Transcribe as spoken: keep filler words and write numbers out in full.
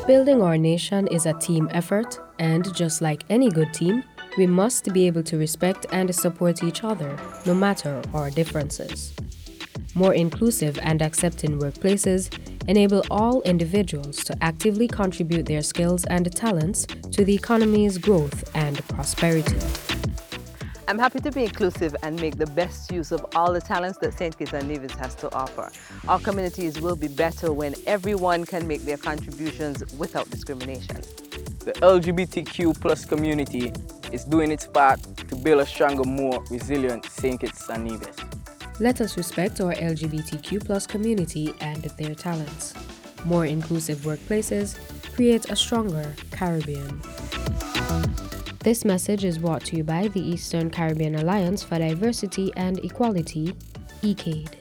Building our nation is a team effort, and just like any good team, we must be able to respect and support each other, no matter our differences. More inclusive and accepting workplaces enable all individuals to actively contribute their skills and talents to the economy's growth and prosperity. I'm happy to be inclusive and make the best use of all the talents that Saint Kitts and Nevis has to offer. Our communities will be better when everyone can make their contributions without discrimination. The L G B T Q plus community is doing its part to build a stronger, more resilient Saint Kitts and Nevis. Let us respect our L G B T Q plus community and their talents. More inclusive workplaces create a stronger Caribbean. This message is brought to you by the Eastern Caribbean Alliance for Diversity and Equality, E C A D E.